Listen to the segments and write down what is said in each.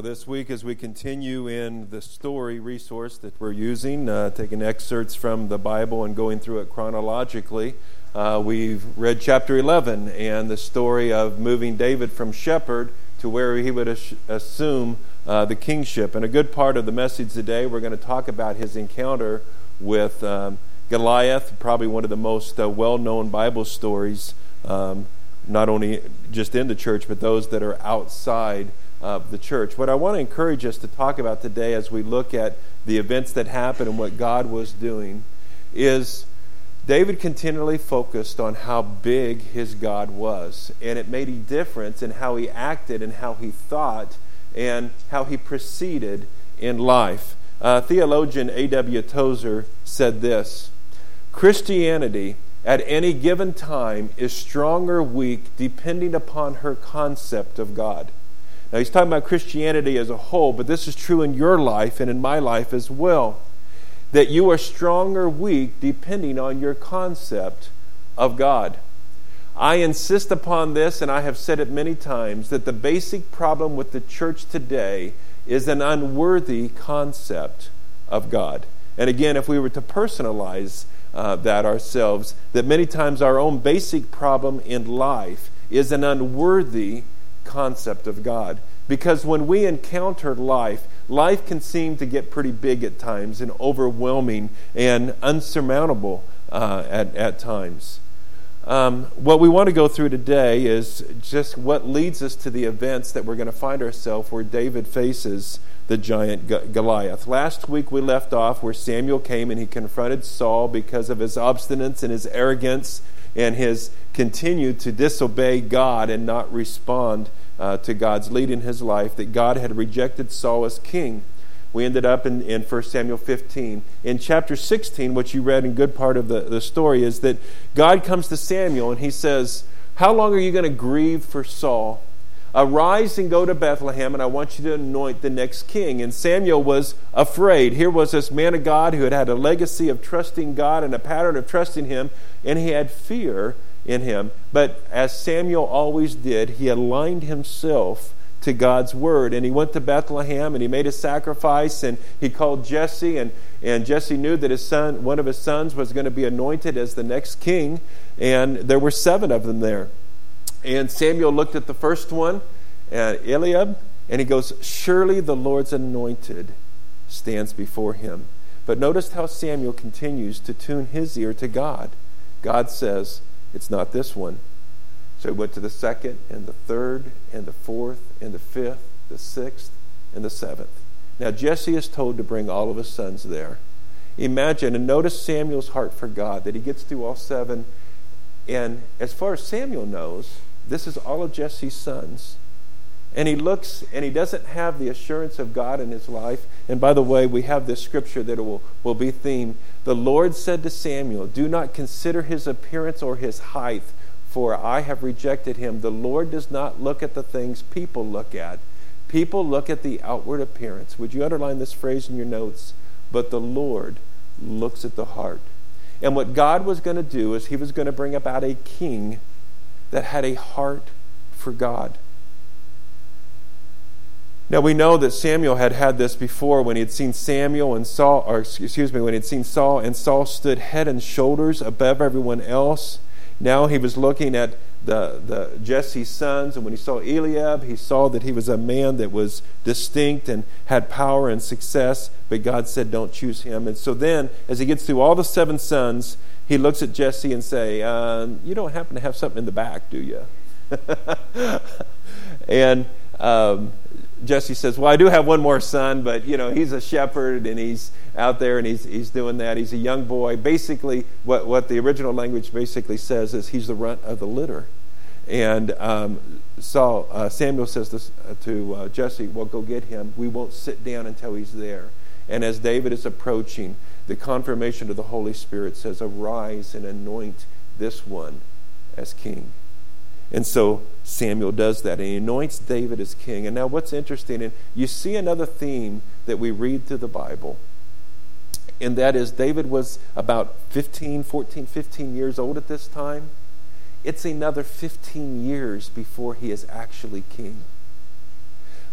Well, this week as we continue in the story resource that we're using, taking excerpts from the Bible and going through it chronologically, we've read chapter 11 and the story of moving David from shepherd to where he would assume the kingship. And a good part of the message today, we're going to talk about his encounter with Goliath, probably one of the most well-known Bible stories, not only just in the church, but those that are outside of the church. What I want to encourage us to talk about today as we look at the events that happened and what God was doing is David continually focused on how big his God was, and it made a difference in how he acted and how he thought and how he proceeded in life. Theologian A.W. Tozer said this: Christianity at any given time is strong or weak depending upon her concept of God. Now, he's talking about Christianity as a whole, but this is true in your life and in my life as well. That you are strong or weak depending on your concept of God. I insist upon this, and I have said it many times, that the basic problem with the church today is an unworthy concept of God. And again, if we were to personalize that ourselves, that many times our own basic problem in life is an unworthy concept of God. Because when we encounter life can seem to get pretty big at times and overwhelming and unsurmountable at times. What we want to go through today is just what leads us to the events that we're going to find ourselves where David faces the giant Goliath. Last week we left off where Samuel came and he confronted Saul because of his obstinance and his arrogance and his continued to disobey God and not respond to God's lead in his life, that God had rejected Saul as king. We ended up in 1 Samuel 15. In chapter 16, what you read in good part of the story is that God comes to Samuel and he says, how long are you going to grieve for Saul? Arise and go to Bethlehem, and I want you to anoint the next king. And Samuel was afraid. Here was this man of God who had had a legacy of trusting God and a pattern of trusting him, and he had fear in him. But as Samuel always did, he aligned himself to God's word, and he went to Bethlehem and he made a sacrifice, and he called Jesse, and Jesse knew that his son, one of his sons, was going to be anointed as the next king, and there were 7 of them there. And Samuel looked at the first one, Eliab, and he goes, surely the Lord's anointed stands before him. But notice how Samuel continues to tune his ear to God. God says, it's not this one. So he went to the 2nd and the 3rd and the 4th and the 5th, the 6th and the 7th. Now Jesse is told to bring all of his sons there. Imagine, and notice Samuel's heart for God, that he gets through all 7. And as far as Samuel knows, this is all of Jesse's sons. And he looks, and he doesn't have the assurance of God in his life. And by the way, we have this scripture that will be themed. The Lord said to Samuel, do not consider his appearance or his height, for I have rejected him. The Lord does not look at the things people look at. People look at the outward appearance. Would you underline this phrase in your notes? But the Lord looks at the heart. And what God was going to do is he was going to bring about a king that had a heart for God. Now we know that Samuel had this before when he had seen when he had seen Saul, and Saul stood head and shoulders above everyone else. Now he was looking at the Jesse's sons, and when he saw Eliab, he saw that he was a man that was distinct and had power and success, but God said, don't choose him. And so then, as he gets through all the 7 sons, he looks at Jesse and say, you don't happen to have something in the back, do you? And Jesse says, well, I do have one more son, but he's a shepherd and he's out there and he's doing that. He's a young boy. Basically, what the original language basically says is he's the runt of the litter. And Samuel says this to Jesse, well, go get him. We won't sit down until he's there. And as David is approaching, the confirmation of the Holy Spirit says, arise and anoint this one as king. And so Samuel does that, and he anoints David as king. And now what's interesting, and you see another theme that we read through the Bible, and that is David was about 15 years old at this time. It's another 15 years before he is actually king.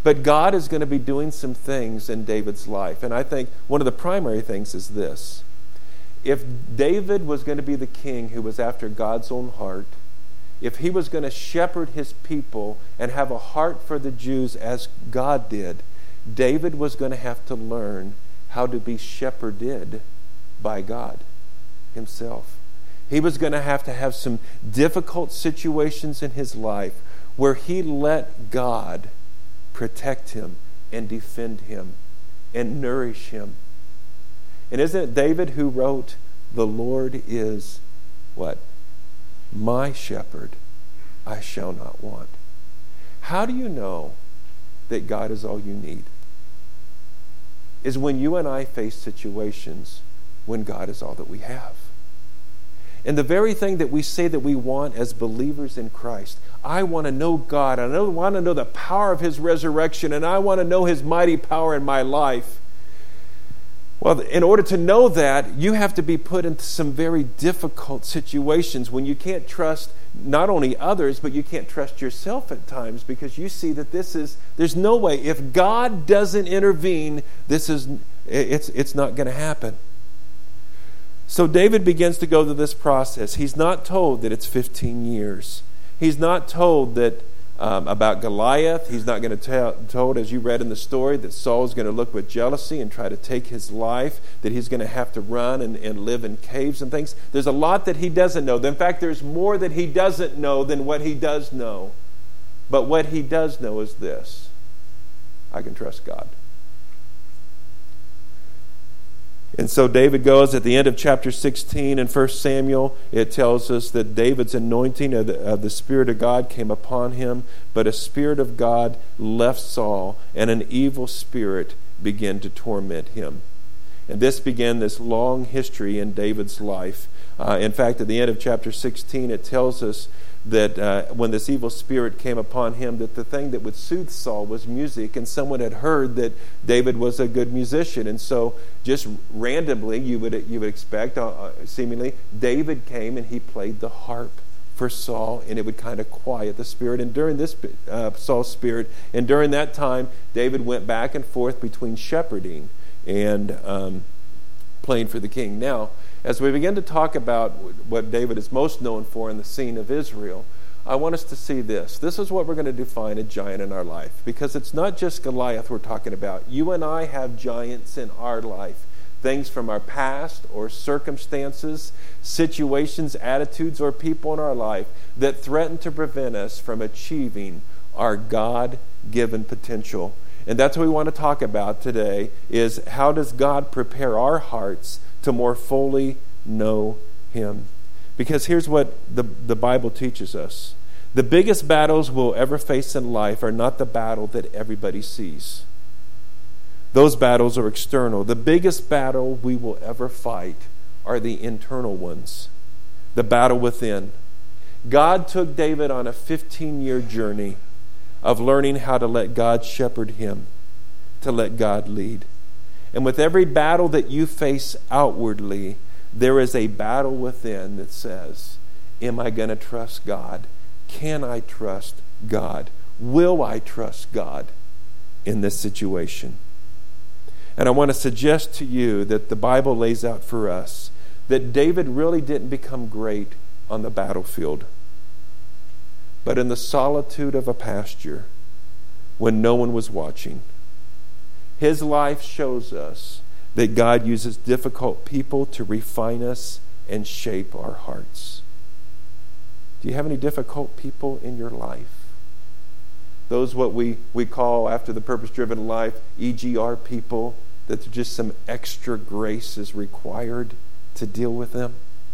But God is going to be doing some things in David's life. And I think one of the primary things is this. If David was going to be the king who was after God's own heart, if he was going to shepherd his people and have a heart for the Jews as God did, David was going to have to learn how to be shepherded by God himself. He was going to have some difficult situations in his life where he let God protect him and defend him and nourish him. And isn't it David who wrote, "The Lord is," what? "My shepherd, I shall not want." How do you know that God is all you need? Is when you and I face situations when God is all that we have. And the very thing that we say that we want as believers in Christ, I want to know God, I want to know the power of His resurrection, and I want to know His mighty power in my life. Well, in order to know that, you have to be put into some very difficult situations when you can't trust not only others, but you can't trust yourself at times, because you see that there's no way. If God doesn't intervene, it's not going to happen. So David begins to go through this process. He's not told that it's 15 years. He's not told that about Goliath. He's not going to told, as you read in the story, that Saul's going to look with jealousy and try to take his life, that he's going to have to run and live in caves and things. There's a lot that he doesn't know. In fact, there's more that he doesn't know than what he does know. But what he does know is this: I can trust God. And so David goes at the end of chapter 16 in 1 Samuel. It tells us that David's anointing of the Spirit of God came upon him, but a Spirit of God left Saul, and an evil spirit began to torment him. And this began this long history in David's life. In fact, at the end of chapter 16, it tells us that when this evil spirit came upon him, that the thing that would soothe Saul was music, and someone had heard that David was a good musician. And so just randomly, you would expect, seemingly, David came and he played the harp for Saul, and it would kind of quiet the spirit. And during this Saul's spirit, and during that time, David went back and forth between shepherding and playing for the king. Now, as we begin to talk about what David is most known for in the scene of Israel, I want us to see this. This is what we're going to define a giant in our life, because it's not just Goliath we're talking about. You and I have giants in our life, things from our past or circumstances, situations, attitudes, or people in our life that threaten to prevent us from achieving our God-given potential. And that's what we want to talk about today, is how does God prepare our hearts to more fully know Him? Because here's what the Bible teaches us. The biggest battles we'll ever face in life are not the battle that everybody sees. Those battles are external. The biggest battle we will ever fight are the internal ones, the battle within. God took David on a 15-year journey of learning how to let God shepherd him, to let God lead. And with every battle that you face outwardly, there is a battle within that says, am I going to trust God? Can I trust God? Will I trust God in this situation? And I want to suggest to you that the Bible lays out for us that David really didn't become great on the battlefield, but in the solitude of a pasture when no one was watching. His life shows us that God uses difficult people to refine us and shape our hearts. Do you have any difficult people in your life? Those what we call, after the purpose-driven life, EGR people, that just some extra grace is required to deal with them?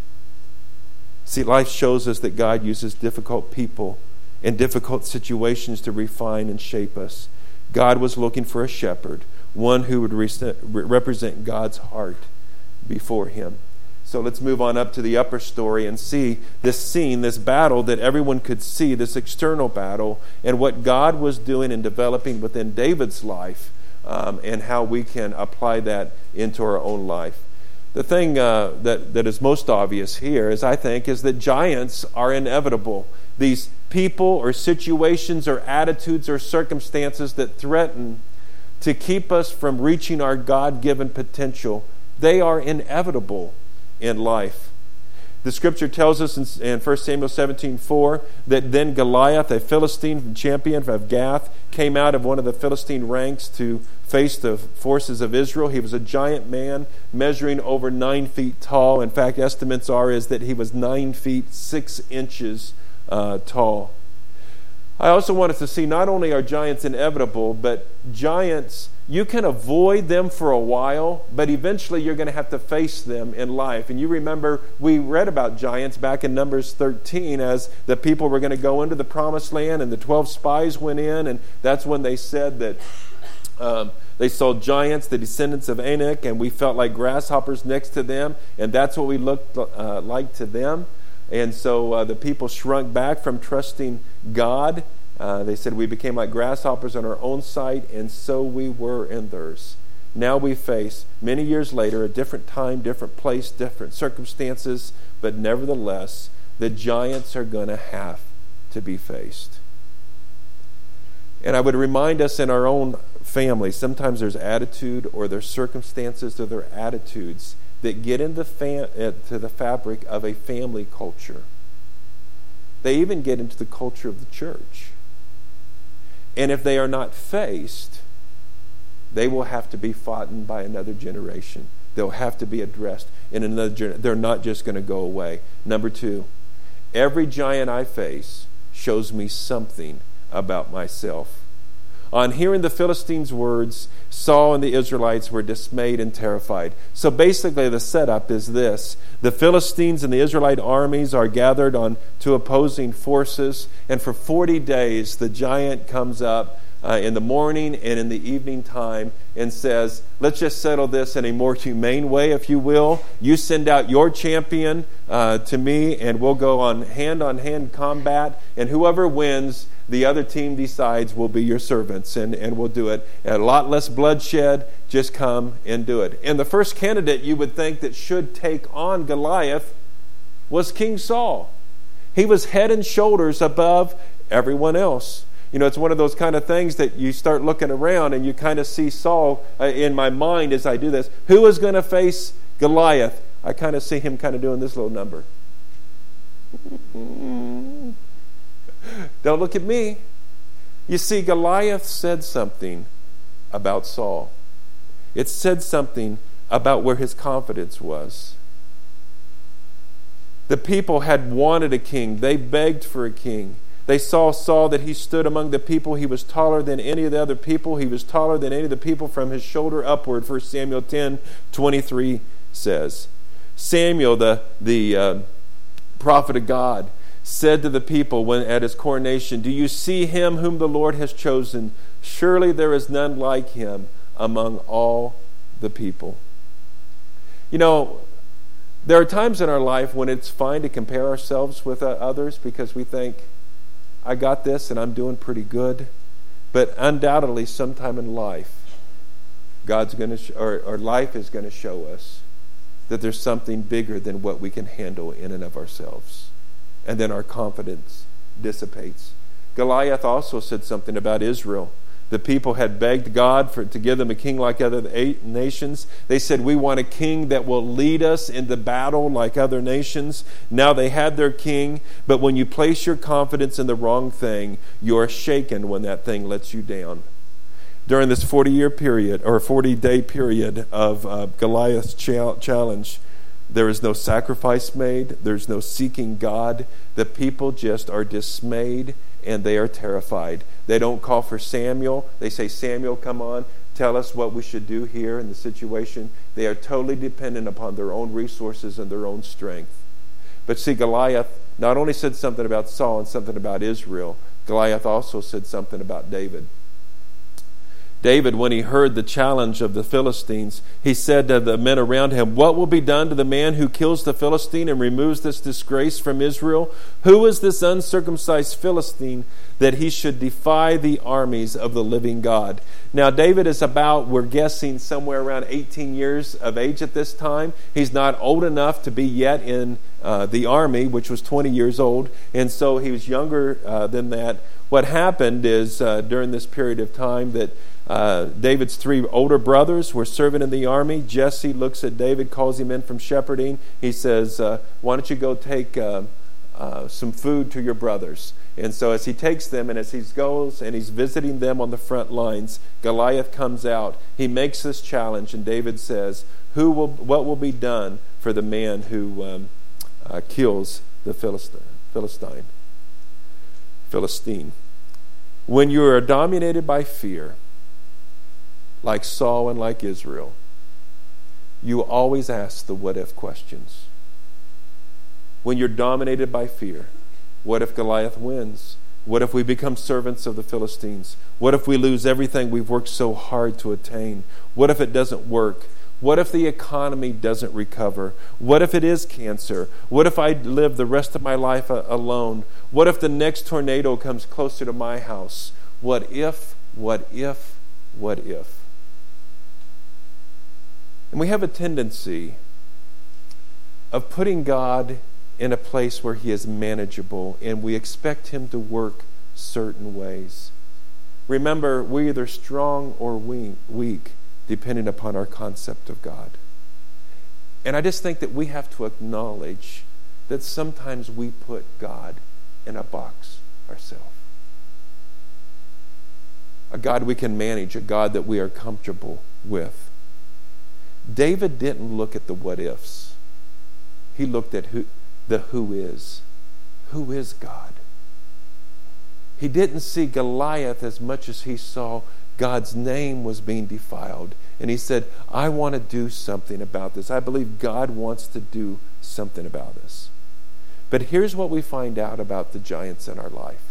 See, life shows us that God uses difficult people in difficult situations to refine and shape us. God was looking for a shepherd, one who would represent God's heart before him. So let's move on up to the upper story and see this scene, this battle that everyone could see, this external battle, and what God was doing and developing within David's life, and how we can apply that into our own life. The thing that is most obvious here is that giants are inevitable. These people or situations or attitudes or circumstances that threaten to keep us from reaching our God-given potential, they are inevitable in life. The scripture tells us in 1 Samuel 17:4 that then Goliath, a Philistine champion of Gath, came out of one of the Philistine ranks to face the forces of Israel. He was a giant man, measuring over 9 feet tall. In fact, estimates is that he was 9 feet 6 inches tall. I also wanted to see not only are giants inevitable, but giants, you can avoid them for a while, but eventually you're going to have to face them in life. And you remember we read about giants back in Numbers 13 as the people were going to go into the promised land and the 12 spies went in, and that's when they said that they saw giants, the descendants of Anak, and we felt like grasshoppers next to them, and that's what we looked like to them. And so the people shrunk back from trusting God. They said we became like grasshoppers in our own sight, and so we were in theirs. Now we face, many years later, a different time, different place, different circumstances, but nevertheless, the giants are going to have to be faced. And I would remind us in our own family, sometimes there's attitude or there's circumstances or there are attitudes that get into the fabric of a family culture. They even get into the culture of the church. And if they are not faced, they will have to be fought in by another generation. They'll have to be addressed in another generation. They're not just going to go away. Number 2, every giant I face shows me something about myself. On hearing the Philistines' words, Saul and the Israelites were dismayed and terrified. So basically the setup is this. The Philistines and the Israelite armies are gathered on two opposing forces, and for 40 days the giant comes up in the morning and in the evening time and says, let's just settle this in a more humane way, if you will. You send out your champion to me, and we'll go on hand combat, and whoever wins, the other team decides will be your servants, and we'll do it. A lot less bloodshed, just come and do it. And the first candidate you would think that should take on Goliath was King Saul. He was head and shoulders above everyone else. You know, it's one of those kind of things that you start looking around and you kind of see Saul in my mind as I do this. Who is going to face Goliath? I kind of see him kind of doing this little number. Don't look at me. You see, Goliath said something about Saul. It said something about where his confidence was. The people had wanted a king. They begged for a king. They saw Saul that he stood among the people. He was taller than any of the other people. He was taller than any of the people from his shoulder upward. 1 Samuel 10:23 says. Samuel, the prophet of God, said to the people when at his coronation, "Do you see him whom the Lord has chosen? Surely there is none like him among all the people." You know, there are times in our life when it's fine to compare ourselves with others because we think, I got this and I'm doing pretty good. But undoubtedly, sometime in life, God's going to, or life is going to show us that there's something bigger than what we can handle in and of ourselves. And then our confidence dissipates. Goliath also said something about Israel. The people had begged God to give them a king like other nations. They said, we want a king that will lead us into battle like other nations. Now they had their king, but when you place your confidence in the wrong thing, you're shaken when that thing lets you down. During this 40-year period, or 40-day period of Goliath's challenge, there is no sacrifice made. There's no seeking God. The people just are dismayed and they are terrified. They don't call for Samuel. They say, Samuel, come on, tell us what we should do here in the situation. They are totally dependent upon their own resources and their own strength. But see, Goliath not only said something about Saul and something about Israel, Goliath also said something about David. David, when he heard the challenge of the Philistines, he said to the men around him, what will be done to the man who kills the Philistine and removes this disgrace from Israel? Who is this uncircumcised Philistine that he should defy the armies of the living God? Now, David is about, we're guessing, somewhere around 18 years of age at this time. He's not old enough to be yet in the army, which was 20 years old, and so he was younger than that. What happened is during this period of time that David's 3 older brothers were serving in the army. Jesse looks at David, calls him in from shepherding. He says, why don't you go take some food to your brothers? And so as he takes them and as he goes and he's visiting them on the front lines, Goliath comes out. He makes this challenge, and David says, what will be done for the man who kills the Philistine? When you are dominated by fear, like Saul and like Israel, you always ask the what if questions. When you're dominated by fear, what if Goliath wins? What if we become servants of the Philistines? What if we lose everything we've worked so hard to attain? What if it doesn't work? What if the economy doesn't recover? What if it is cancer? What if I live the rest of my life alone? What if the next tornado comes closer to my house? What if? What if? What if? And we have a tendency of putting God in a place where he is manageable, and we expect him to work certain ways. Remember, we're either strong or weak, depending upon our concept of God. And I just think that we have to acknowledge that sometimes we put God in a box ourselves. A God we can manage, a God that we are comfortable with. David didn't look at the what ifs. He looked at the who is. Who is God? He didn't see Goliath as much as he saw God's name was being defiled. And he said, I want to do something about this. I believe God wants to do something about this. But here's what we find out about the giants in our life.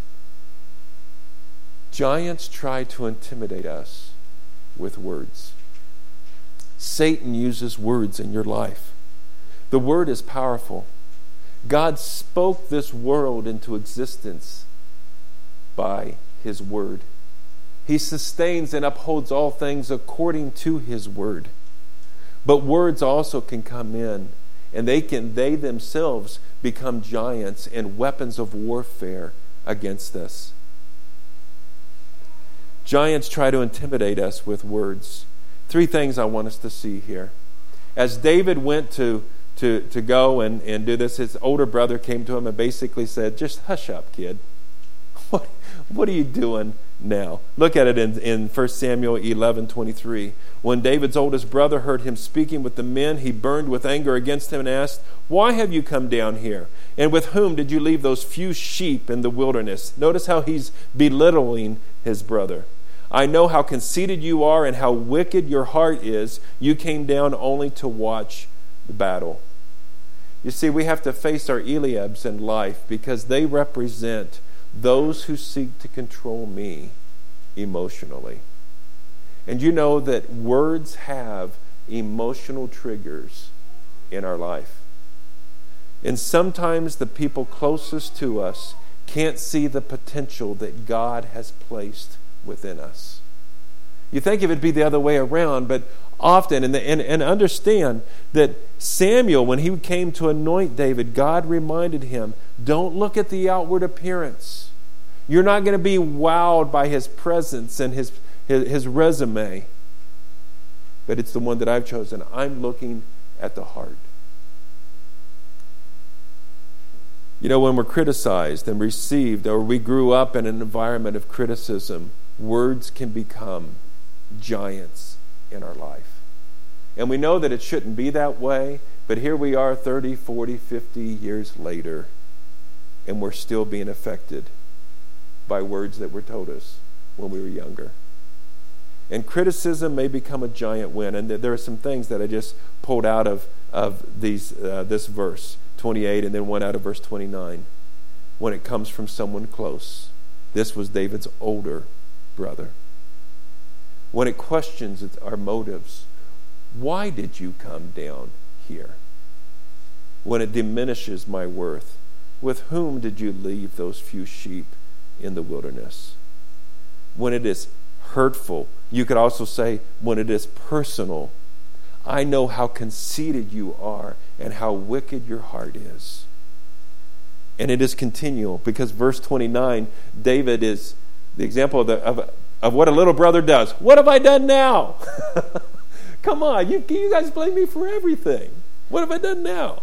Giants try to intimidate us with words. Satan uses words in your life. The word is powerful. God spoke this world into existence by his word. He sustains and upholds all things according to his word. But words also can come in, and they themselves become giants and weapons of warfare against us. Giants try to intimidate us with words. 3 things I want us to see here. As David went to go and do this, his older brother came to him and basically said, just hush up, kid. What are you doing now? Look at it in 1 Samuel 11:23. When David's oldest brother heard him speaking with the men, he burned with anger against him and asked, why have you come down here? And with whom did you leave those few sheep in the wilderness? Notice how he's belittling his brother. I know how conceited you are and how wicked your heart is. You came down only to watch the battle. You see, we have to face our Eliabs in life because they represent those who seek to control me emotionally. And you know that words have emotional triggers in our life. And sometimes the people closest to us can't see the potential that God has placed within us. You think it would be the other way around, but often, and understand that Samuel, when he came to anoint David, God reminded him, don't look at the outward appearance. You're not going to be wowed by his presence and his resume. But it's the one that I've chosen. I'm looking at the heart. You know, when we're criticized and received, or we grew up in an environment of criticism, words can become giants in our life. And we know that it shouldn't be that way, but here we are 30, 40, 50 years later, and we're still being affected by words that were told us when we were younger. And criticism may become a giant win. And there are some things that I just pulled out of this verse 28 and then one out of verse 29. When it comes from someone close. This was David's older brother. When it questions our motives. Why did you come down here? When it diminishes my worth. With whom did you leave those few sheep in the wilderness? When it is hurtful. You could also say when it is personal. I know how conceited you are and how wicked your heart is. And it is continual, because verse 29, David is the example of what a little brother does. What have I done now? Come on, you guys blame me for everything. What have I done now?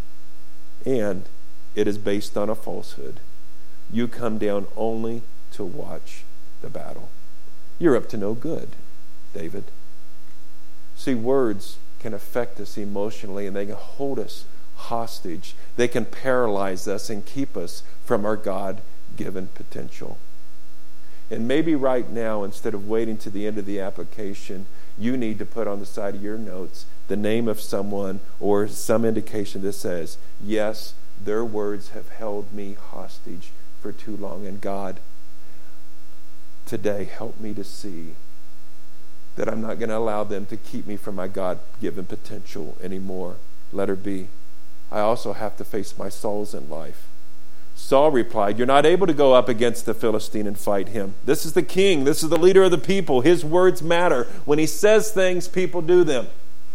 And it is based on a falsehood. You come down only to watch the battle. You're up to no good, David. See, words can affect us emotionally, and they can hold us hostage. They can paralyze us and keep us from our God-given potential. And maybe right now, instead of waiting to the end of the application, you need to put on the side of your notes the name of someone or some indication that says, yes, their words have held me hostage for too long. And God, today, help me to see that I'm not going to allow them to keep me from my God-given potential anymore. Letter B, I also have to face my Sauls in life. Saul replied, you're not able to go up against the Philistine and fight him. This is the king. This is the leader of the people. His words matter. When he says things, people do them.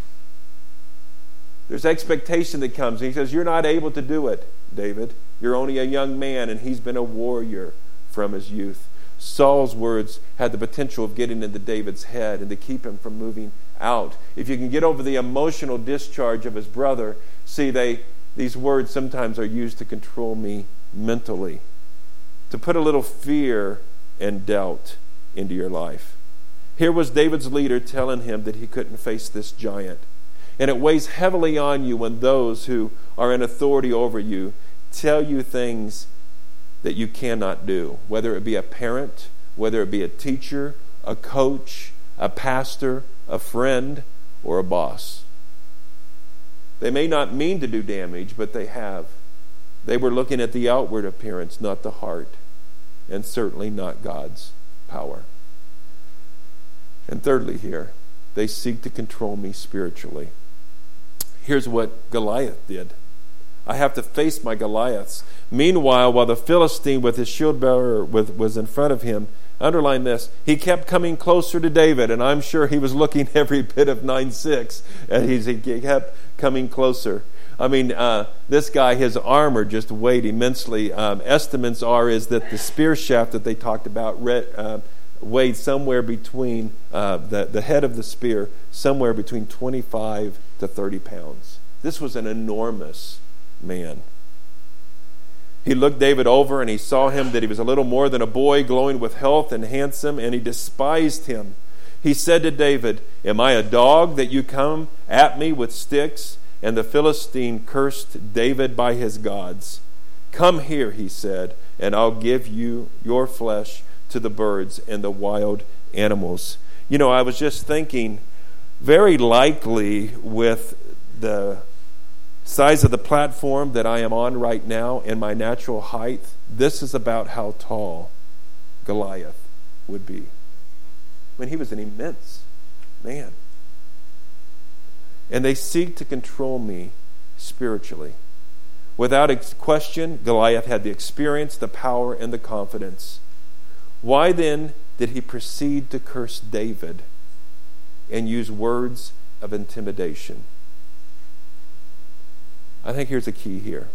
There's expectation that comes. He says, you're not able to do it, David. You're only a young man, and he's been a warrior from his youth. Saul's words had the potential of getting into David's head and to keep him from moving out. If you can get over the emotional discharge of his brother, see, these words sometimes are used to control me mentally, to put a little fear and doubt into your life. Here was David's leader telling him that he couldn't face this giant. And it weighs heavily on you when those who are in authority over you tell you things that you cannot do, whether it be a parent, whether it be a teacher, a coach, a pastor, a friend, or a boss. They may not mean to do damage, but they have. They were looking at the outward appearance, not the heart, and certainly not God's power. And thirdly here, they seek to control me spiritually. Here's what Goliath did. I have to face my Goliaths. Meanwhile, while the Philistine with his shield bearer was in front of him, underline this, he kept coming closer to David, and I'm sure he was looking every bit of 9:6, and he kept coming closer. I mean, this guy, his armor just weighed immensely. Estimates is that the spear shaft that they talked about weighed somewhere between, the head of the spear, somewhere between 25 to 30 pounds. This was an enormous man. He looked David over, and he saw him that he was a little more than a boy, glowing with health and handsome, and he despised him. He said to David, am I a dog that you come at me with sticks? And the Philistine cursed David by his gods. Come here, he said, and I'll give you your flesh to the birds and the wild animals. You know, I was just thinking, very likely with the size of the platform that I am on right now and my natural height, this is about how tall Goliath would be. I mean, he was an immense man. And they seek to control me spiritually. Without question, Goliath had the experience, the power, and the confidence. Why then did he proceed to curse David and use words of intimidation? I think here's the key here.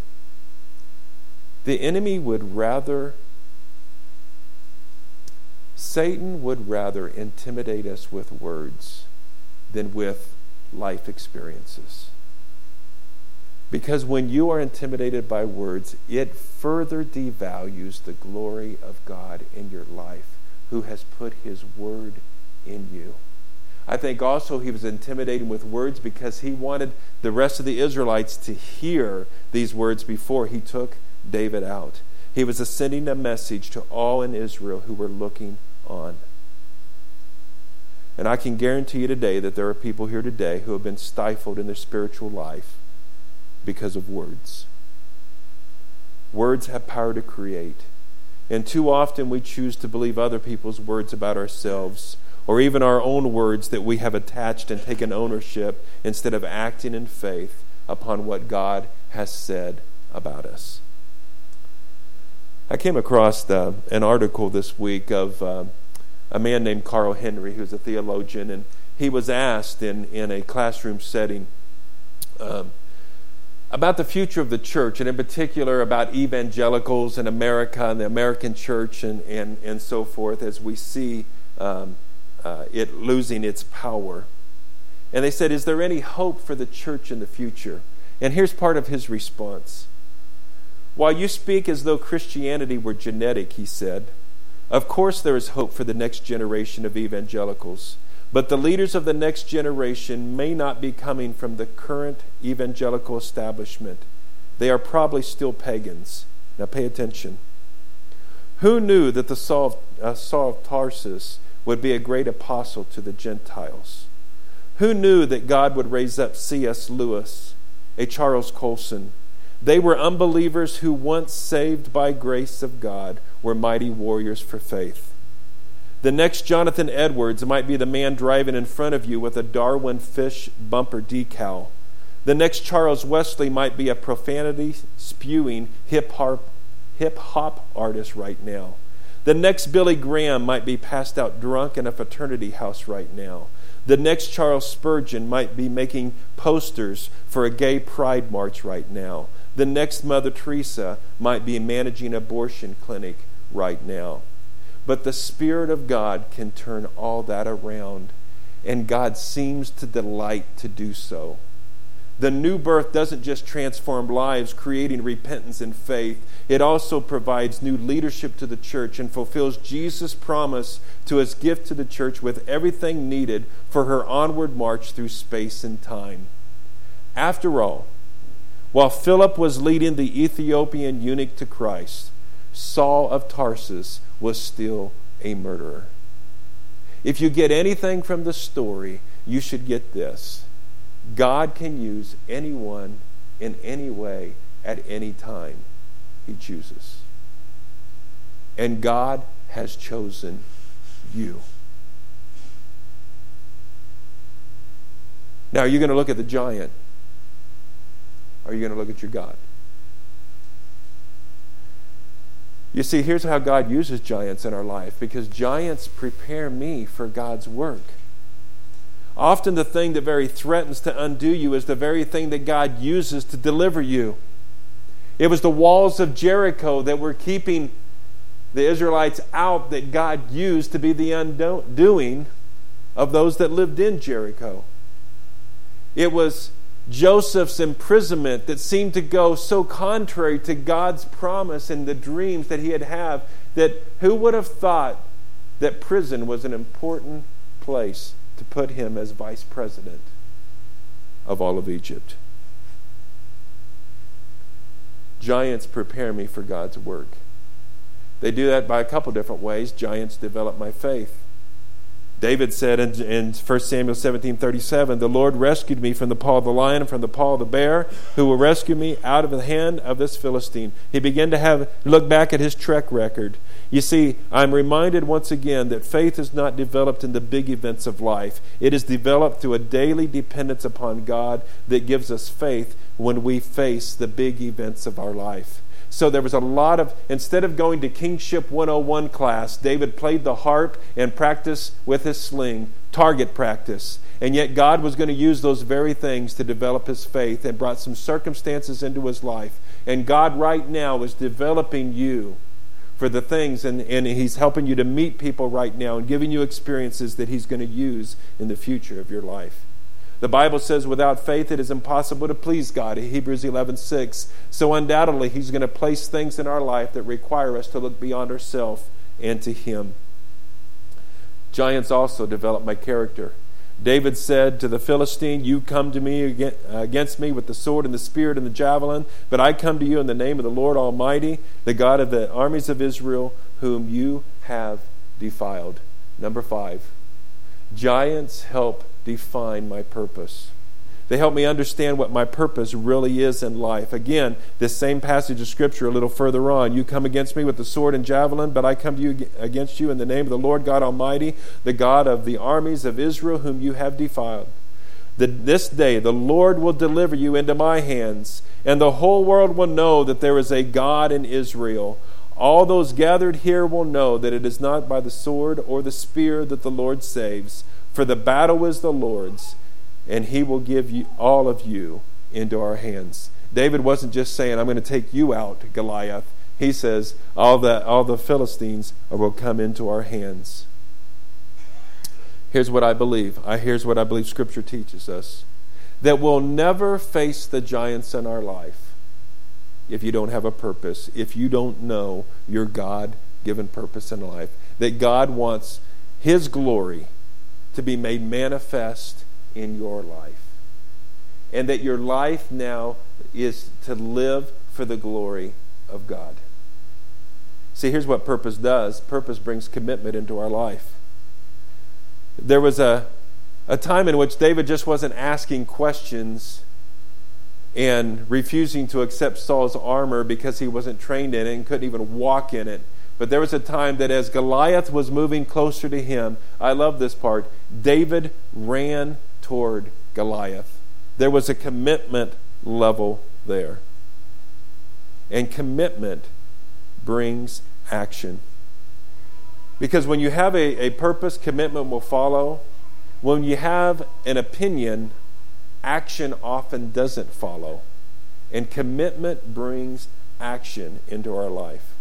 Satan would rather intimidate us with words than with life experiences. Because when you are intimidated by words, it further devalues the glory of God in your life, who has put his word in you. I think also he was intimidating with words because he wanted the rest of the Israelites to hear these words before he took David out. He was sending a message to all in Israel who were looking on. And I can guarantee you today that there are people here today who have been stifled in their spiritual life because of words. Words have power to create. And too often we choose to believe other people's words about ourselves, or even our own words that we have attached and taken ownership, instead of acting in faith upon what God has said about us. I came across an article this week of a man named Carl Henry, who's a theologian, and he was asked in a classroom setting, about the future of the church, and in particular about evangelicals in America and the American church and so forth, as we see it losing its power. And they said, is there any hope for the church in the future? And here's part of his response. While you speak as though Christianity were genetic, he said, of course there is hope for the next generation of evangelicals. But the leaders of the next generation may not be coming from the current evangelical establishment. They are probably still pagans. Now pay attention. Who knew that the Saul of Tarsus would be a great apostle to the Gentiles? Who knew that God would raise up C.S. Lewis, a Charles Colson? They were unbelievers who, once saved by grace of God, were mighty warriors for faith. The next Jonathan Edwards might be the man driving in front of you with a Darwin Fish bumper decal. The next Charles Wesley might be a profanity-spewing hip-hop artist right now. The next Billy Graham might be passed out drunk in a fraternity house right now. The next Charles Spurgeon might be making posters for a gay pride march right now. The next Mother Teresa might be managing an abortion clinic right now. But the Spirit of God can turn all that around, and God seems to delight to do so. The new birth doesn't just transform lives, creating repentance and faith. It also provides new leadership to the church and fulfills Jesus' promise to his gift to the church with everything needed for her onward march through space and time. After all, while Philip was leading the Ethiopian eunuch to Christ, Saul of Tarsus was still a murderer. If you get anything from the story, you should get this. God can use anyone in any way at any time he chooses. And God has chosen you. Now, are you going to look at the giant? Or are you going to look at your God? You see, here's how God uses giants in our life, because giants prepare me for God's work. Often the thing that very threatens to undo you is the very thing that God uses to deliver you. It was the walls of Jericho that were keeping the Israelites out that God used to be the undoing of those that lived in Jericho. It was Joseph's imprisonment that seemed to go so contrary to God's promise and the dreams that he had that who would have thought that prison was an important place to put him as vice president of all of Egypt. Giants prepare me for God's work. They do that by a couple different ways. Giants develop my faith. David said in 1 Samuel 17:37, the Lord rescued me from the paw of the lion and from the paw of the bear, who will rescue me out of the hand of this Philistine. He began to look back at his trek record. You see, I'm reminded once again that faith is not developed in the big events of life. It is developed through a daily dependence upon God that gives us faith when we face the big events of our life. So there was a lot of, instead of going to Kingship 101 class, David played the harp and practiced with his sling, target practice. And yet God was going to use those very things to develop his faith and brought some circumstances into his life. And God right now is developing you for the things, and he's helping you to meet people right now and giving you experiences that he's going to use in the future of your life. The Bible says without faith it is impossible to please God, Hebrews 11:6. So undoubtedly he's going to place things in our life that require us to look beyond ourselves and to him. Giants also develop my character. David said to the Philistine, you come to me against me with the sword and the spear and the javelin, but I come to you in the name of the Lord Almighty, the God of the armies of Israel, whom you have defiled. Number 5, giants help define my purpose. They help me understand what my purpose really is in life. Again, this same passage of Scripture a little further on. You come against me with the sword and javelin, but I come to you against you in the name of the Lord God Almighty, the God of the armies of Israel, whom you have defiled. This day the Lord will deliver you into my hands, and the whole world will know that there is a God in Israel. All those gathered here will know that it is not by the sword or the spear that the Lord saves, for the battle is the Lord's, and he will give you all of you into our hands. David wasn't just saying, I'm going to take you out, Goliath. He says, all the Philistines will come into our hands. Here's what I believe. Here's what I believe Scripture teaches us. That we'll never face the giants in our life if you don't have a purpose, if you don't know your God-given purpose in life. That God wants His glory to be made manifest in your life. And that your life now is to live for the glory of God. See, here's what purpose does. Purpose brings commitment into our life. There was a time in which David just wasn't asking questions and refusing to accept Saul's armor because he wasn't trained in it and couldn't even walk in it. But there was a time that as Goliath was moving closer to him, I love this part, David ran toward Goliath. There was a commitment level there. And commitment brings action. Because when you have a purpose, commitment will follow. When you have an opinion, action often doesn't follow. And commitment brings action into our life.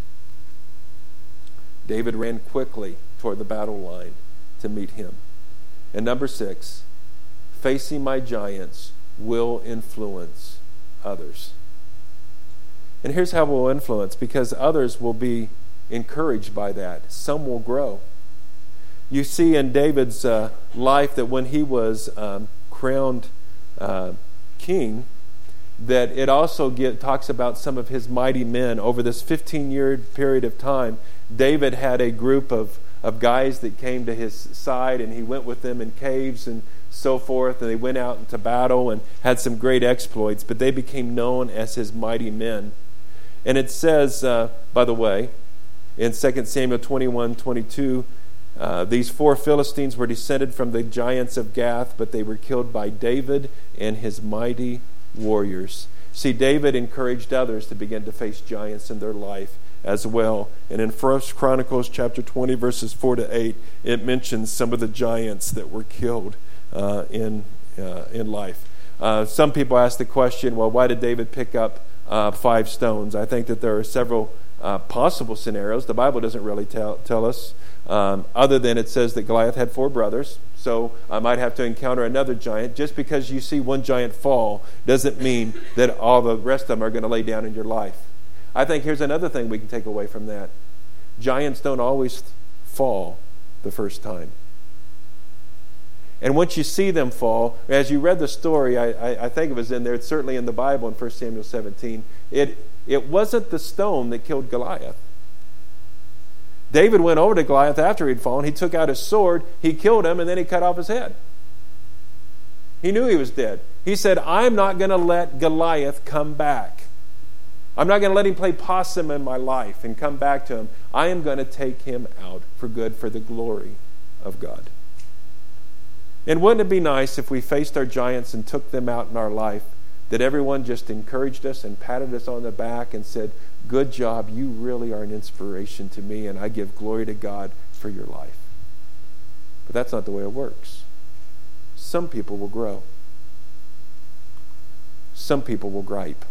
David ran quickly toward the battle line to meet him. And number 6, facing my giants will influence others. And here's how we'll influence, because others will be encouraged by that. Some will grow. You see in David's life that when he was crowned king, that it also talks about some of his mighty men. Over this 15-year period of time, David had a group of guys that came to his side, and he went with them in caves and so forth, and they went out into battle and had some great exploits, but they became known as his mighty men. And it says, by the way, in 2 Samuel 21:22, these 4 Philistines were descended from the giants of Gath, but they were killed by David and his mighty warriors. See, David encouraged others to begin to face giants in their life as well. And in 1 Chronicles chapter 20, verses 4-8, it mentions some of the giants that were killed in life. Some people ask the question, well, why did David pick up 5 stones? I think that there are several possible scenarios. The Bible doesn't really tell us, other than it says that Goliath had 4 brothers. So I might have to encounter another giant. Just because you see one giant fall doesn't mean that all the rest of them are going to lay down in your life. I think here's another thing we can take away from that. Giants don't always fall the first time. And once you see them fall, as you read the story, I think it was in there, it's certainly in the Bible in 1 Samuel 17, it wasn't the stone that killed Goliath. David went over to Goliath after he'd fallen. He took out his sword, he killed him, and then he cut off his head. He knew he was dead. He said, I'm not going to let Goliath come back. I'm not going to let him play possum in my life and come back to him. I am going to take him out for good, for the glory of God. And wouldn't it be nice if we faced our giants and took them out in our life, that everyone just encouraged us and patted us on the back and said, good job, you really are an inspiration to me, and I give glory to God for your life. But that's not the way it works. Some people will grow. Some people will gripe.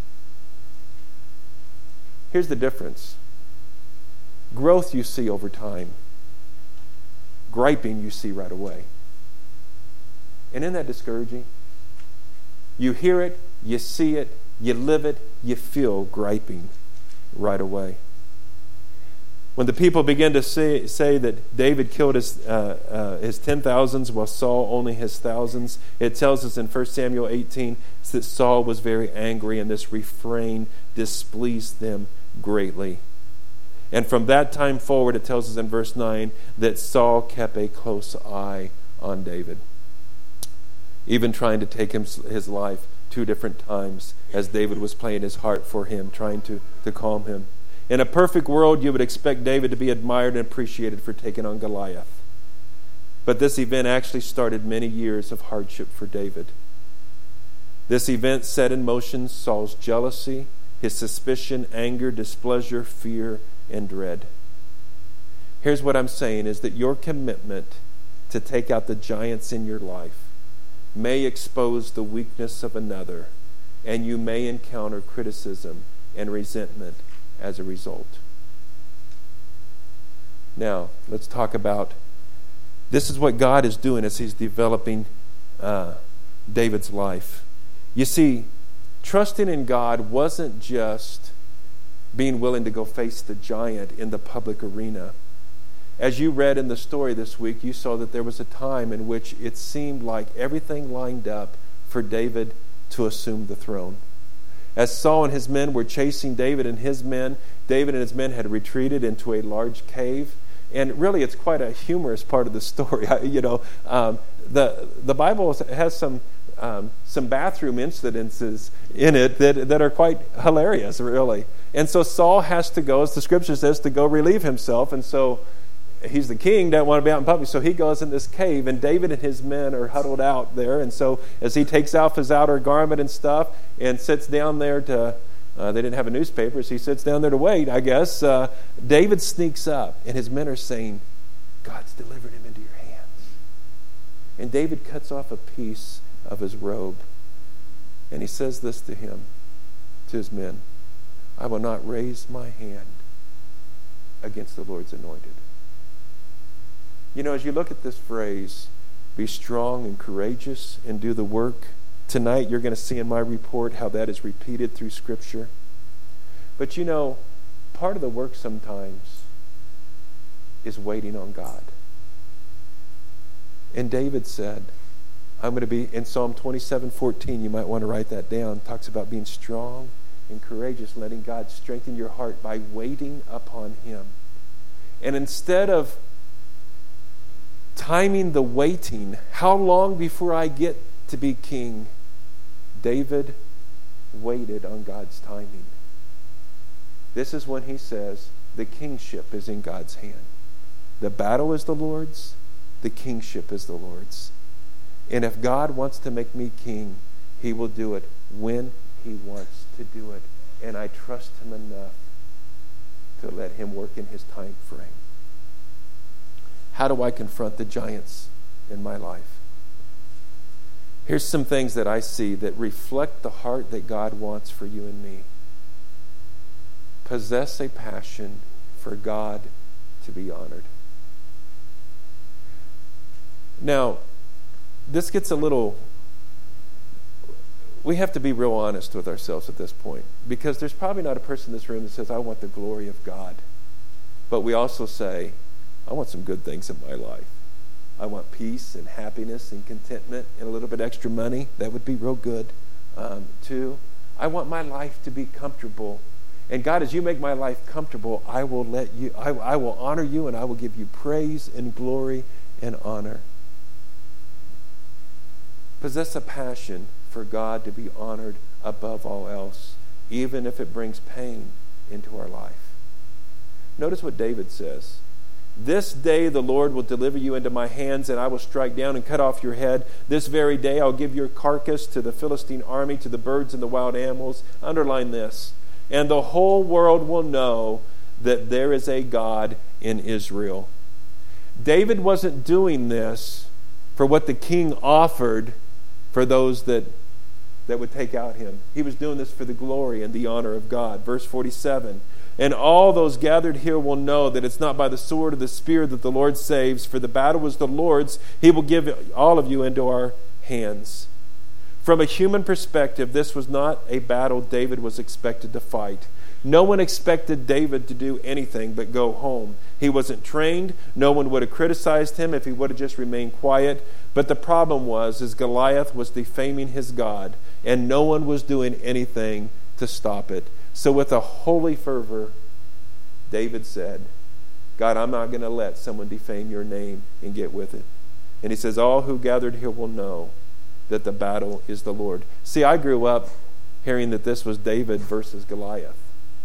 Here's the difference. Growth you see over time. Griping you see right away. And isn't that discouraging? You hear it, you see it, you live it, you feel griping right away. When the people begin to say that David killed his 10,000s while Saul only his thousands, it tells us in 1 Samuel 18 that Saul was very angry, and this refrain displeased them greatly. And from that time forward, it tells us in verse 9 that Saul kept a close eye on David, even trying to take his life 2 different times as David was playing his heart for him, trying to calm him. In a perfect world, you would expect David to be admired and appreciated for taking on Goliath. But this event actually started many years of hardship for David. This event set in motion Saul's jealousy, his suspicion, anger, displeasure, fear, and dread. Here's what I'm saying is that your commitment to take out the giants in your life may expose the weakness of another and you may encounter criticism and resentment as a result. Now, let's talk about, this is what God is doing as he's developing David's life. You see, trusting in God wasn't just being willing to go face the giant in the public arena. As you read in the story this week, you saw that there was a time in which it seemed like everything lined up for David to assume the throne. As Saul and his men were chasing David and his men had retreated into a large cave. And really, it's quite a humorous part of the story. The Bible has some bathroom incidences in it that are quite hilarious, really. And so Saul has to go, as the scripture says, to go relieve himself. And so he's the king, doesn't want to be out in public. So he goes in this cave, and David and his men are huddled out there. And so as he takes off his outer garment and stuff and sits down there to... they didn't have a newspaper, so he sits down there to wait, I guess. David sneaks up, and his men are saying, God's delivered him into your hands. And David cuts off a piece of his robe, and he says this to his men, I will not raise my hand against the Lord's anointed. You know, as you look at this phrase, be strong and courageous and do the work, tonight you're going to see in my report how that is repeated through Scripture. But you know, part of the work sometimes is waiting on God. And David said, I'm going to be, in Psalm 27:14, you might want to write that down, talks about being strong and courageous, letting God strengthen your heart by waiting upon Him. And instead of timing the waiting, how long before I get to be king, David waited on God's timing. This is when he says, the kingship is in God's hand. The battle is the Lord's, the kingship is the Lord's. And if God wants to make me king, He will do it when He wants to do it. And I trust Him enough to let Him work in His time frame. How do I confront the giants in my life? Here's some things that I see that reflect the heart that God wants for you and me. Possess a passion for God to be honored. Now, this gets a little... We have to be real honest with ourselves at this point, because there's probably not a person in this room that says, I want the glory of God. But we also say, I want some good things in my life. I want peace and happiness and contentment and a little bit extra money. That would be real good. Two, I want my life to be comfortable. And God, as you make my life comfortable, I will honor you, and I will give you praise and glory and honor. Possess a passion for God to be honored above all else, even if it brings pain into our life. Notice what David says. This day the Lord will deliver you into my hands, and I will strike down and cut off your head. This very day I'll give your carcass to the Philistine army, to the birds and the wild animals. Underline this. And the whole world will know that there is a God in Israel. David wasn't doing this for what the king offered for those that would take out him. He was doing this for the glory and the honor of God. Verse 47. And all those gathered here will know that it's not by the sword or the spear that the Lord saves, for the battle was the Lord's. He will give all of you into our hands. From a human perspective, this was not a battle David was expected to fight. No one expected David to do anything but go home. He wasn't trained. No one would have criticized him if he would have just remained quiet. But the problem was Goliath was defaming his God, and no one was doing anything to stop it. So with a holy fervor, David said, God, I'm not going to let someone defame your name and get with it. And he says, all who gathered here will know that the battle is the Lord. See, I grew up hearing that this was David versus Goliath.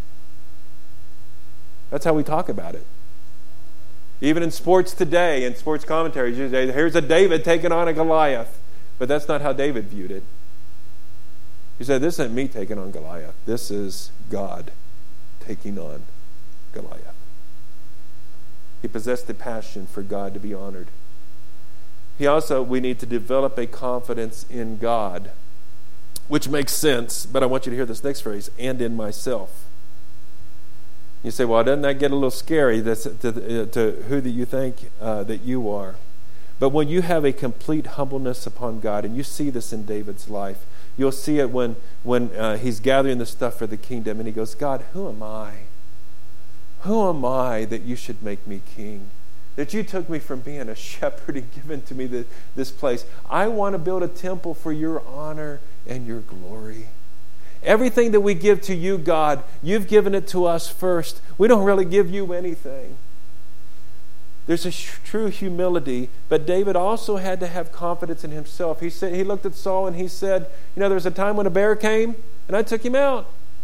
That's how we talk about it. Even in sports today, in sports commentaries, you say, here's a David taking on a Goliath. But that's not how David viewed it. He said, this isn't me taking on Goliath. This is God taking on Goliath. He possessed the passion for God to be honored. We need to develop a confidence in God which makes sense, but I want you to hear this next phrase, and in myself. You say, well, doesn't that get a little scary to who that you think that you are? But when you have a complete humbleness upon God, and you see this in David's life, you'll see it when he's gathering the stuff for the kingdom, and he goes, God, who am I? Who am I that you should make me king? That you took me from being a shepherd and given to me this place. I want to build a temple for your honor and your glory. Everything that we give to you, God, you've given it to us first. We don't really give you anything. There's a true humility, but David also had to have confidence in himself. He looked at Saul and he said, there was a time when a bear came and I took him out.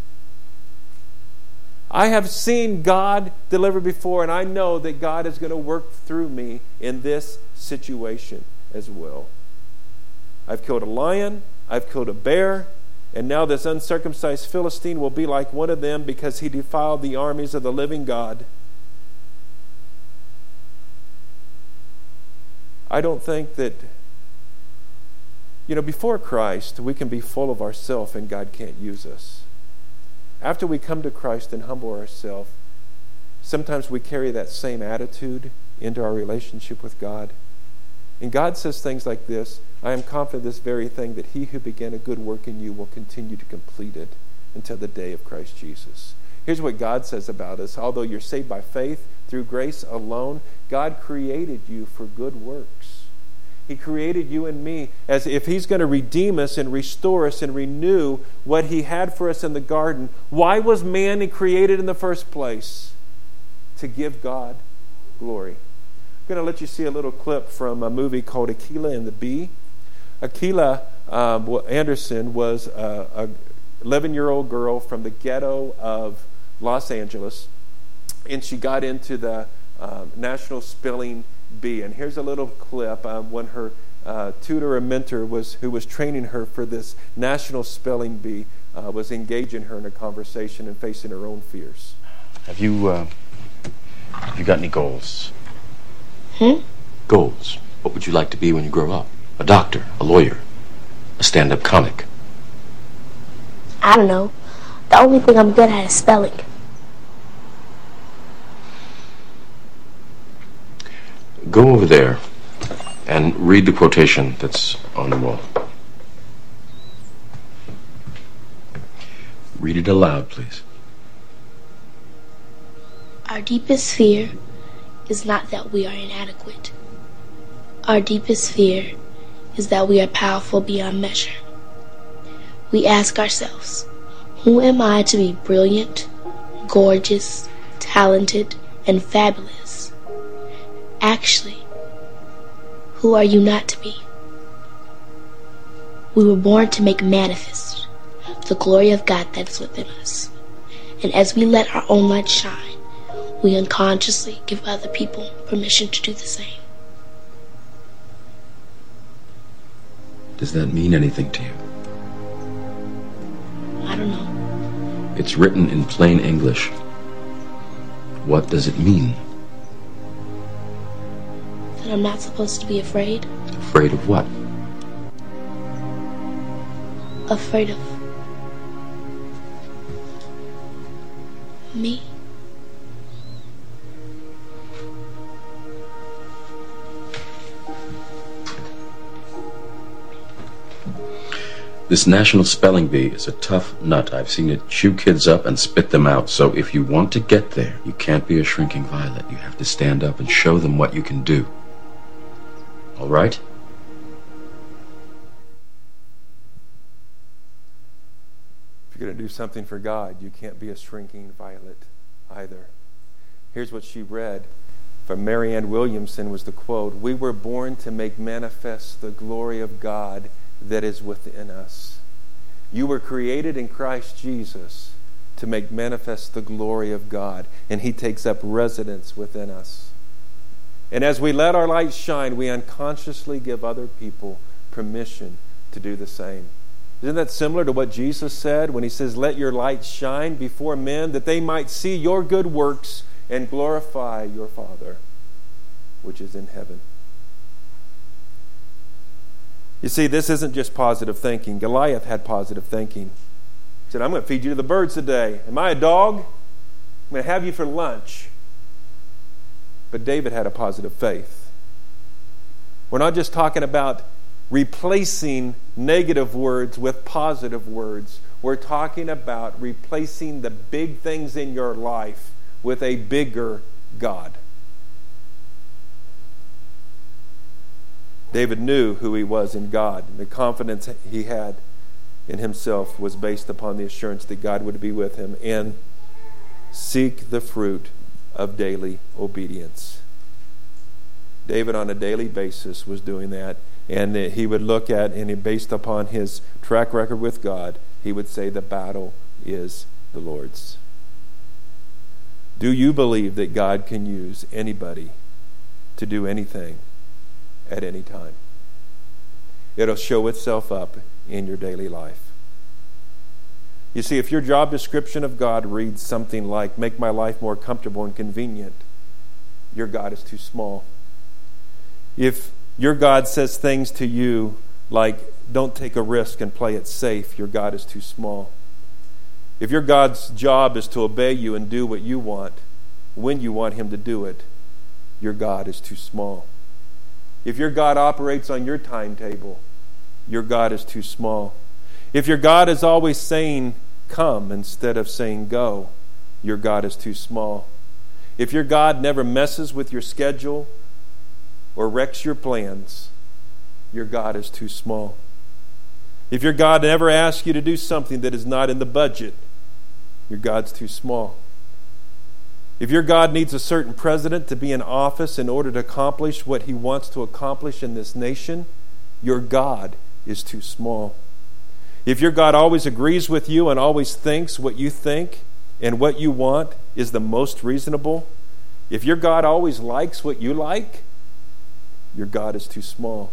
I have seen God deliver before, and I know that God is going to work through me in this situation as well. I've killed a lion, I've killed a bear, and now this uncircumcised Philistine will be like one of them because he defiled the armies of the living God. I don't think that, before Christ, we can be full of ourselves and God can't use us. After we come to Christ and humble ourselves, sometimes we carry that same attitude into our relationship with God. And God says things like this, I am confident this very thing, that he who began a good work in you will continue to complete it until the day of Christ Jesus. Here's what God says about us. Although you're saved by faith through grace alone, God created you for good works. He created you and me as if he's going to redeem us and restore us and renew what he had for us in the garden. Why was man created in the first place? To give God glory. I'm going to let you see a little clip from a movie called Akeelah and the Bee. Akeelah Anderson was a 11-year-old girl from the ghetto of Los Angeles, and she got into the National Spelling Bee. And here's a little clip when her tutor or mentor who was training her for this National Spelling Bee was engaging her in a conversation and facing her own fears. Have you got any goals? Goals. What would you like to be when you grow up? A doctor, a lawyer, a stand-up comic? I don't know. The only thing I'm good at is spelling. Go over there and read the quotation that's on the wall. Read it aloud, please. Our deepest fear is not that we are inadequate. Our deepest fear is that we are powerful beyond measure. We ask ourselves, who am I to be brilliant, gorgeous, talented, and fabulous? Actually, who are you not to be? We were born to make manifest the glory of God that is within us. And as we let our own light shine, we unconsciously give other people permission to do the same. Does that mean anything to you? I don't know. It's written in plain English. What does it mean? That I'm not supposed to be afraid. Afraid of what? Afraid of me. This National Spelling Bee is a tough nut. I've seen it chew kids up and spit them out. So if you want to get there, you can't be a shrinking violet. You have to stand up and show them what you can do. All right? If you're going to do something for God, you can't be a shrinking violet either. Here's what she read from Marianne Williamson was the quote, "We were born to make manifest the glory of God that is within us." You were created in Christ Jesus to make manifest the glory of God, and he takes up residence within us. And as we let our light shine, we unconsciously give other people permission to do the same. Isn't that similar to what Jesus said when he says, "Let your light shine before men, that they might see your good works and glorify your Father, which is in heaven"? You see, this isn't just positive thinking. Goliath had positive thinking. He said, I'm going to feed you to the birds today. Am I a dog? I'm going to have you for lunch. But David had a positive faith. We're not just talking about replacing negative words with positive words. We're talking about replacing the big things in your life with a bigger God. David knew who he was in God. The confidence he had in himself was based upon the assurance that God would be with him. And seek the fruit of daily obedience. David on a daily basis was doing that. And he would look at, and based upon his track record with God, he would say the battle is the Lord's. Do you believe that God can use anybody to do anything at any time? It'll show itself up in your daily life. You see, if your job description of God reads something like, make my life more comfortable and convenient, your God is too small. If your God says things to you like, don't take a risk and play it safe, your God is too small. If your God's job is to obey you and do what you want, when you want him to do it, your God is too small. If your God operates on your timetable, your God is too small. If your God is always saying, come, instead of saying, go, your God is too small. If your God never messes with your schedule or wrecks your plans, your God is too small. If your God never asks you to do something that is not in the budget, your God's too small. If your God needs a certain president to be in office in order to accomplish what he wants to accomplish in this nation, your God is too small. If your God always agrees with you and always thinks what you think and what you want is the most reasonable, if your God always likes what you like, your God is too small.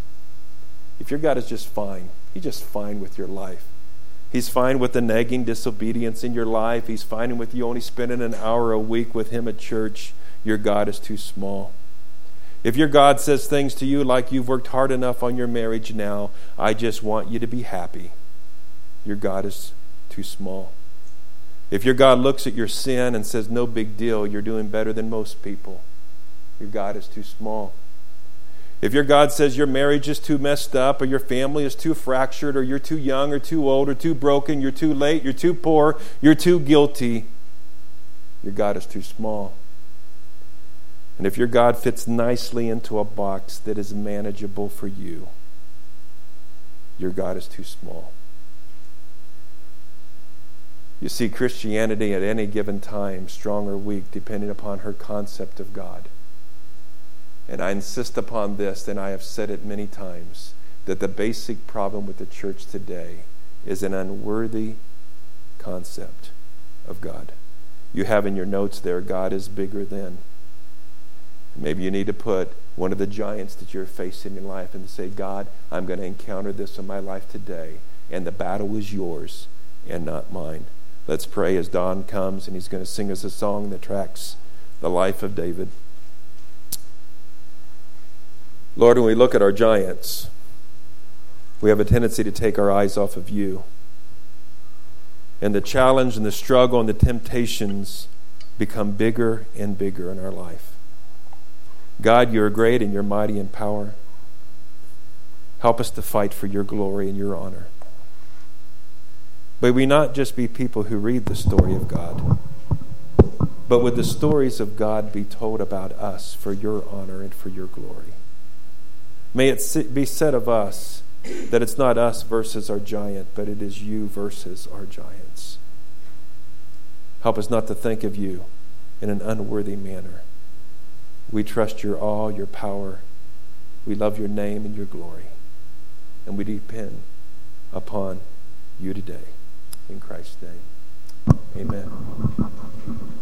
If your God is just fine, he's just fine with your life. He's fine with the nagging disobedience in your life. He's fine with you only spending an hour a week with him at church. Your God is too small. If your God says things to you like, you've worked hard enough on your marriage now, I just want you to be happy, your God is too small. If your God looks at your sin and says, no big deal, you're doing better than most people, your God is too small. If your God says your marriage is too messed up, or your family is too fractured, or you're too young or too old or too broken, you're too late, you're too poor, you're too guilty, your God is too small. And if your God fits nicely into a box that is manageable for you, your God is too small. You see, Christianity at any given time, strong or weak, depending upon her concept of God. And I insist upon this, and I have said it many times, that the basic problem with the church today is an unworthy concept of God. You have in your notes there, God is bigger than. Maybe you need to put one of the giants that you're facing in life and say, God, I'm going to encounter this in my life today, and the battle is yours and not mine. Let's pray as Don comes, and he's going to sing us a song that tracks the life of David. Lord, when we look at our giants, we have a tendency to take our eyes off of you. And the challenge and the struggle and the temptations become bigger and bigger in our life. God, you're great and you're mighty in power. Help us to fight for your glory and your honor. May we not just be people who read the story of God, but would the stories of God be told about us for your honor and for your glory. May it be said of us that it's not us versus our giant, but it is you versus our giants. Help us not to think of you in an unworthy manner. We trust your awe, your power. We love your name and your glory. And we depend upon you today. In Christ's name, amen.